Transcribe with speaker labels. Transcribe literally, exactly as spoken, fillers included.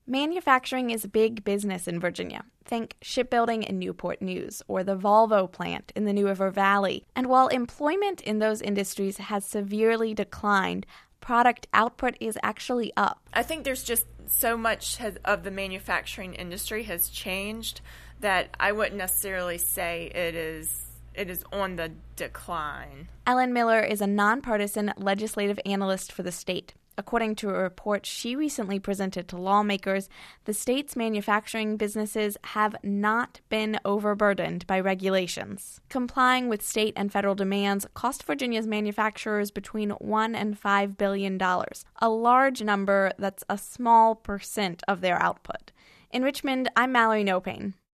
Speaker 1: Manufacturing is big business in Virginia. Think shipbuilding in Newport News or the Volvo plant in the New River Valley. And while employment in those industries has severely declined, product output is actually up.
Speaker 2: I think there's just so much has, of the manufacturing industry has changed that I wouldn't necessarily say it is it is on the decline.
Speaker 1: Ellen Miller is a nonpartisan legislative analyst for the state. According to a report she recently presented to lawmakers, the state's manufacturing businesses have not been overburdened by regulations. Complying with state and federal demands cost Virginia's manufacturers between one and five billion dollars, a large number that's a small percent of their output. In Richmond, I'm Mallory Nopane.